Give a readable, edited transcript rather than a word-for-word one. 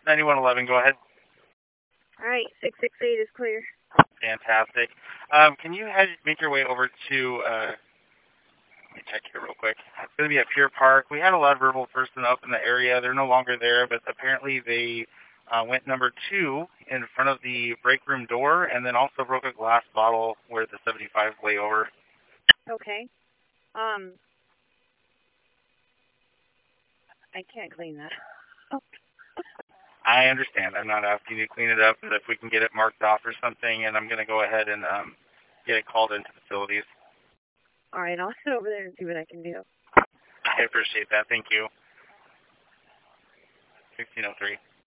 9111, go ahead. All right, 668 is clear. Fantastic. Can you make your way over to, let me check here real quick. It's going to be at Pier Park. We had a lot of verbal person up in the area. They're no longer there, but apparently they went number 2 in front of the break room door and then also broke a glass bottle where the 75 lay over. Okay. I can't clean that. I understand. I'm not asking you to clean it up, but if we can get it marked off or something, and I'm going to go ahead and get it called into facilities. All right, I'll sit over there and see what I can do. I appreciate that. Thank you. 1603.